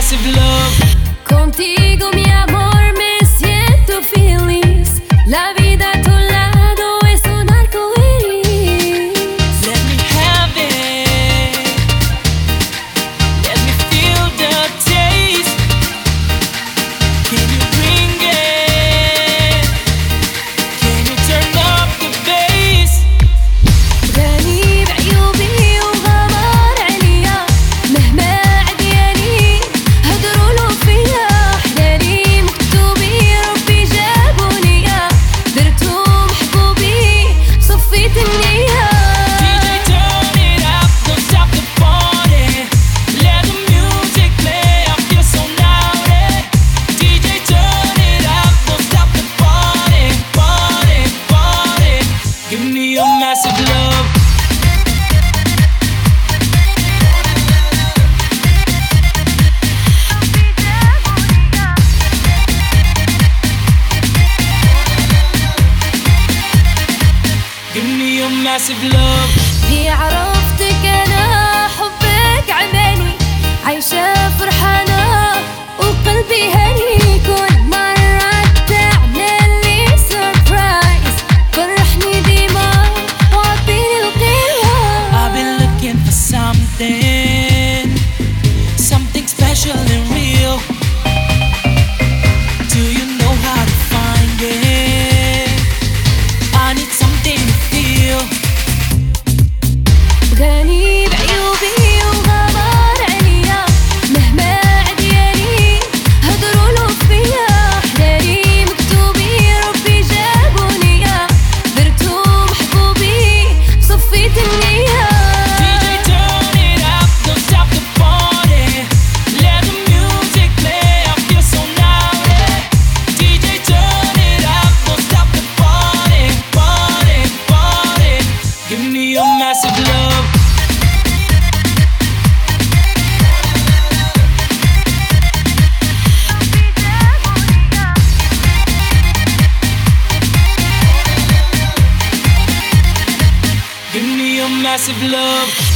massive love. Contigo, mi amor, me siento feliz. La vida a tu lado es un arco iris. Let me have it. Let me feel the taste. Can you bring it? Can you turn up the bass? غني بعيوبي وغمار عليا، مهما عدياني هدرولو فيا. حلالي مكتوبي ربي جابو ليا، درتو محبوبي صفيت النية. DJ turn it up, don't stop the party. Let the music play, I feel so naughty. DJ turn it up, don't stop the party, party, party. Give me your massive love. Give me your massive love. في عرفتك أنا حبك عماني، عايشة فرحانة وقلبي هني. كل مرة تعمل لي سربرايز، فرحني ديما وعطيني القيمة. I've been looking for something special and real. Do you know how to find it? I need something to feel. غني بعيوبي وغمار عليا، مهما عدياني هدرولو فيا. حلالي مكتوبي ربي جابو ليا، درتو محبوبي صفيت النية. DJ turn it up, don't stop the party. Let the music play, I feel so naughty. DJ turn it up, don't stop the party, party, party. Give me your massive love. Give me your massive love.